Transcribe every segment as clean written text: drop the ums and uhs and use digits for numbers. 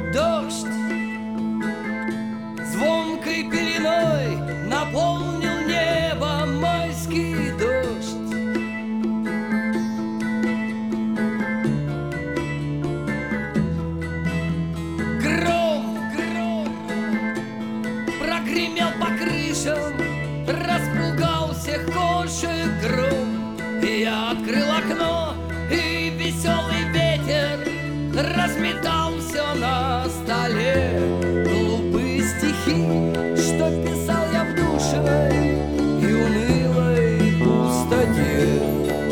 Дождь звонкой пеленой наполнил небо, майский дождь. Гром прогремел по крышам, распугал всех кошек гром. Я открыл окно, и веселый ветер разметал все на столе. Глупые стихи, что писал я в душе и унылой пустоте.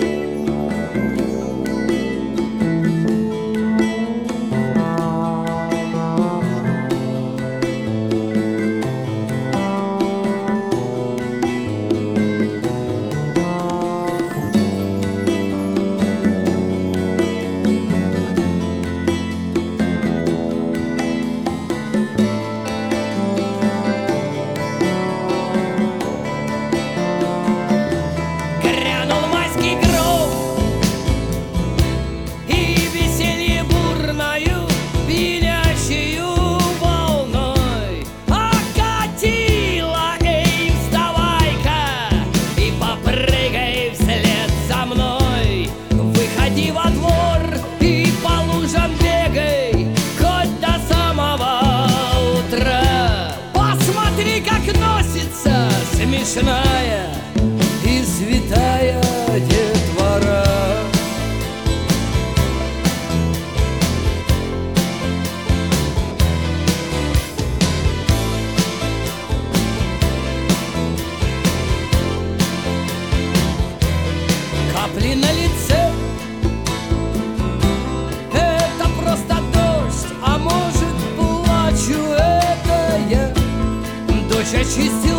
Смешная и святая детвора. Капли на лице — это просто дождь, а может, плачу, это я. Дождь очистил